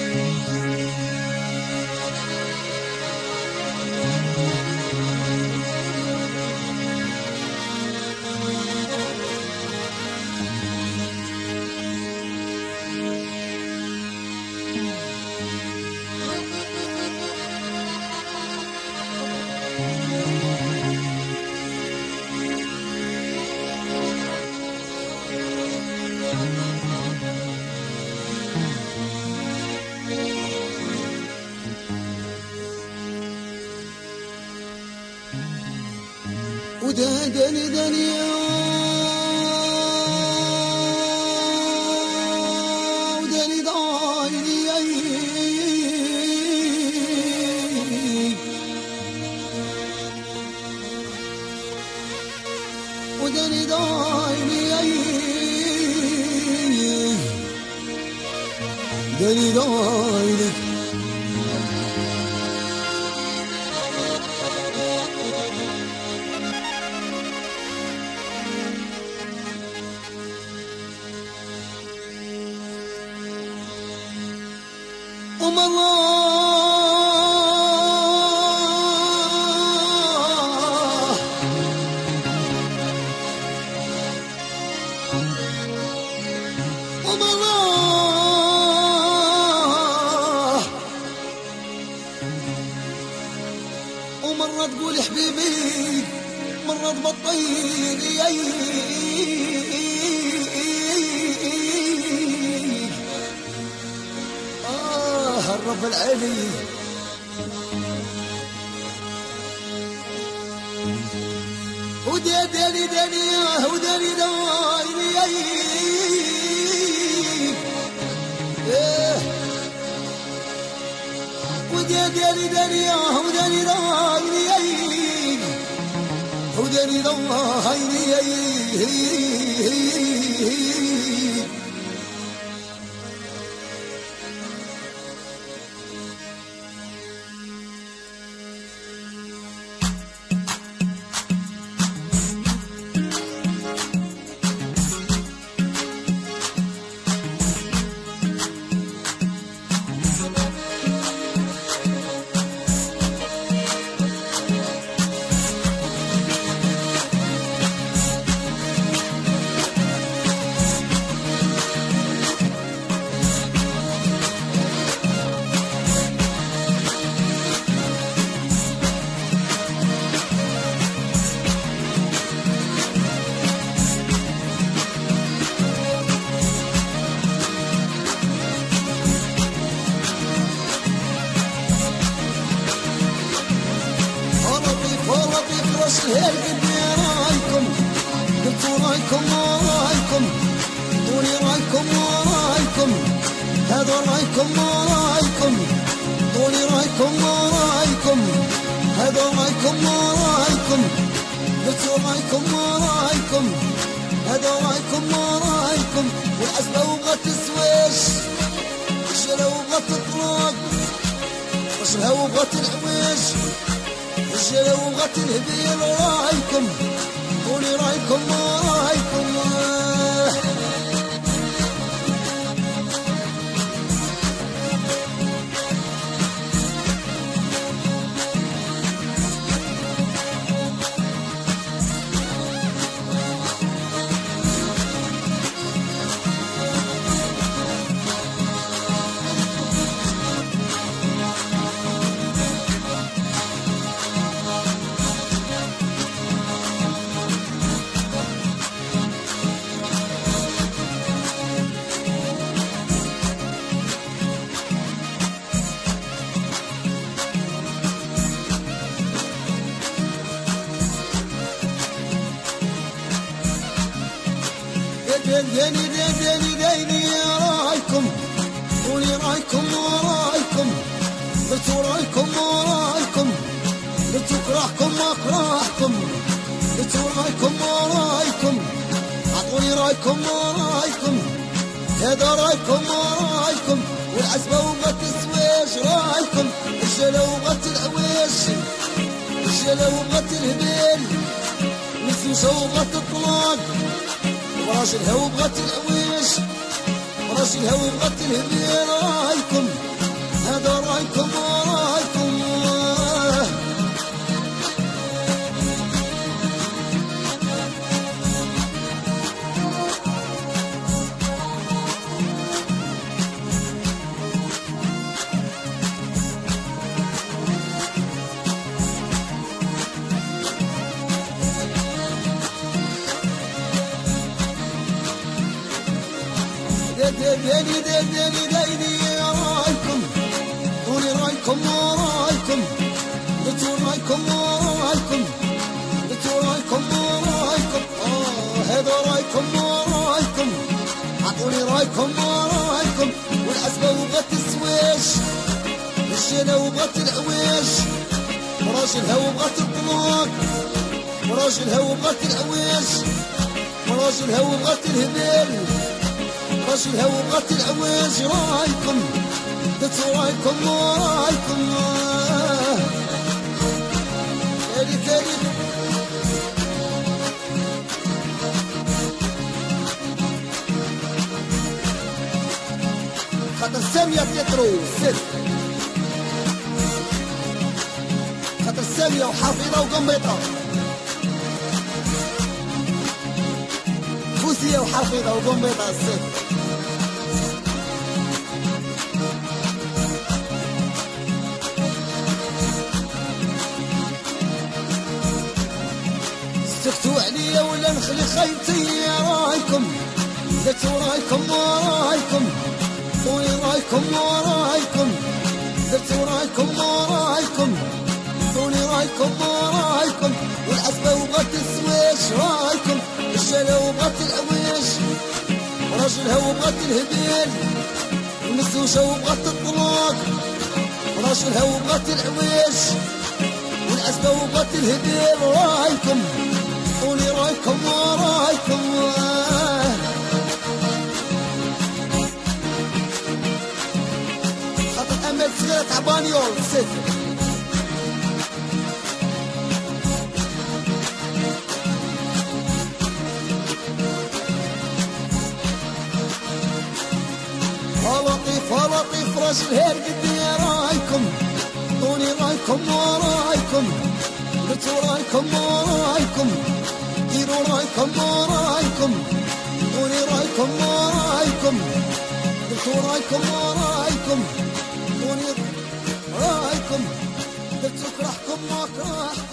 وداني وداني وداني دايلي ومرة تقول حبيبي مرة تبطيني الرب العلي وداني وداني الهيل قدي رايكم قلتوا رايكم ورايكم قولي رايكم ورايكم هذا رايكم ورايكم قولي رايكم ورايكم هذا رايكم ورايكم قلتوا رايكم ورايكم هذا رايكم ورايكم والعزبة وبغت تسويش الرجالة وبغت تطلق رجلها وبغت العويش الرجالة وبغت الهبيل رايكم قولي رايكم ورايكم ديني رايكم قولي رايكم ورايكم قلتوا رايكم ورايكم قلتوا كراهكم وكراهكم قلتوا رايكم ورايكم اعطوني رايكم ورايكم هذا رايكم ورايكم والعزبة وبغت تسويش رايكم الرجالة وبغت العويش الرجالة وبغت الهبيل والزوجة وبغت الطلاق وراجلها وبغت العويش وراجلها وبغت الهبيل رايكم ديني رايكم قولي رايكم ورايكم قلتوا رايكم ورايكم قلتوا رايكم ورايكم هذا رايكم ورايكم عطوني رايكم ورايكم والعزبة وبغت السويش الشيلة وبغت العويش وراجلها وبغت الطلاق وراجلها وبغت العويش وراجلها وبغت الهبال راجلها وبغت العويش رايكم قلتوا رايكم ورايكم تالي خاطر سامية تيترو ست خاطر سامية وحافظة وقنبيطة فوزية وحافظة وقنبيطة ست سكتوا عليا ولا نخلي خيطي رايكم قلتوا رايكم ورايكم قولي رايكم ورايكم قلتوا رايكم ورايكم قولي رايكم ورايكم والعزبة وبغت السويش رايكم الشالة وبغت العويش وراجلها وبغت الهبيل والمزوجة وبغت الطلاق وراجلها وبغت العويش والعزبة وبغت الهبيل رايكم قولي رايكم ورايكم خاطر امل صغيرة تعبانيول ست لطيف راجل هير قدي رايكم قولي رايكم ورايكم قلتوا رايكم ورايكم ديروا رايكم ورايكم قولي رايكم ورايكم قلتوا رايكم ورايكم قولي رايكم قلتوا كرهكم ما كرهكم